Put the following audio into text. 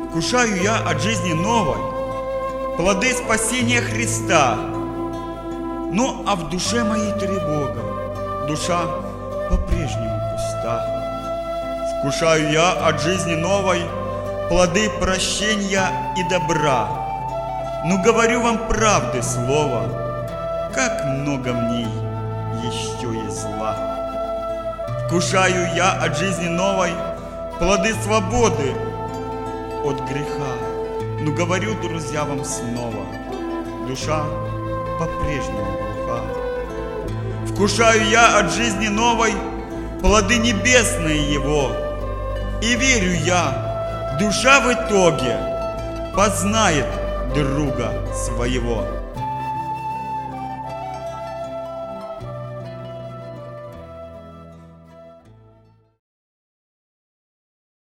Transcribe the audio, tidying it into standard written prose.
Вкушаю я от жизни новой плоды спасения Христа. Ну а в душе моей тревога, душа по-прежнему пуста. Вкушаю я от жизни новой плоды прощения и добра. Ну говорю вам правды слово, как много в ней еще есть зла. Вкушаю я от жизни новой плоды свободы от греха. Ну говорю, друзья, вам снова, душа по-прежнему глуха. Вкушаю я от жизни новой плоды небесные Его. И верю я, душа в итоге познает друга своего.